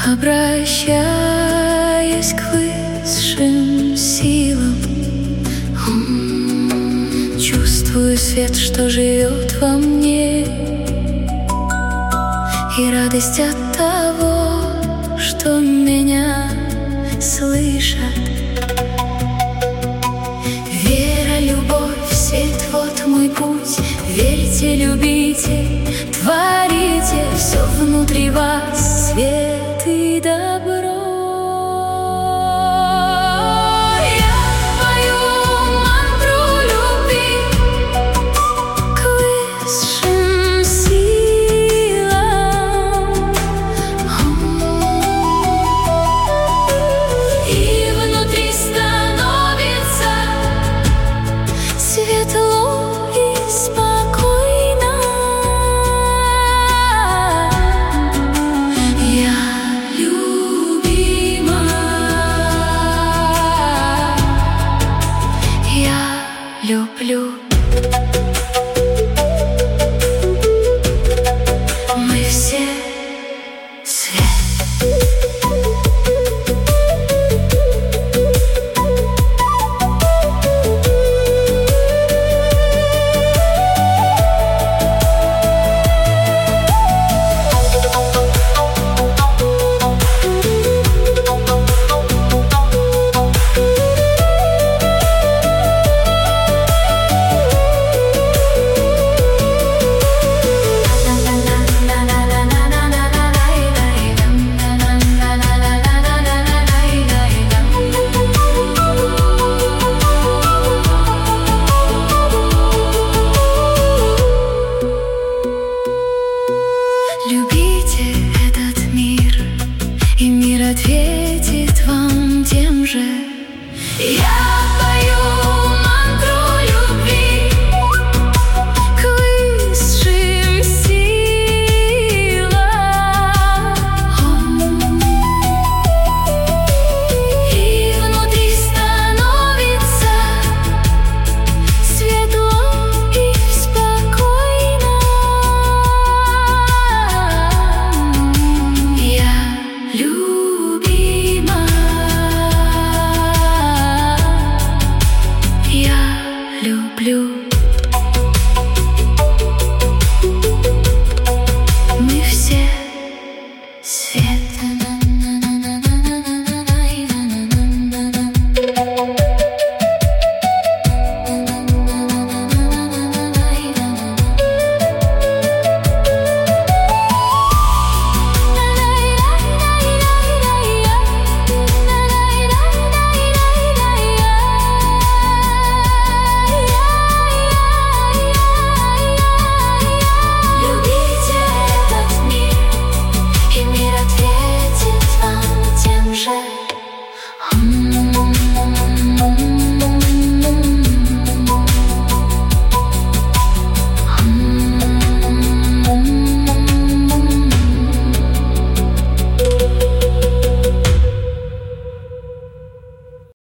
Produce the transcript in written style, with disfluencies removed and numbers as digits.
Обращаясь к высшим силам, чувствую свет, что живет во мне, и радость от того, что меня слышат. Вера, любовь, свет, вот мой путь. Верьте, любите, творите, все внутри вас свет и добро. Люблю. Мы все свет. Любите этот мир, и мир ответит вам тем же.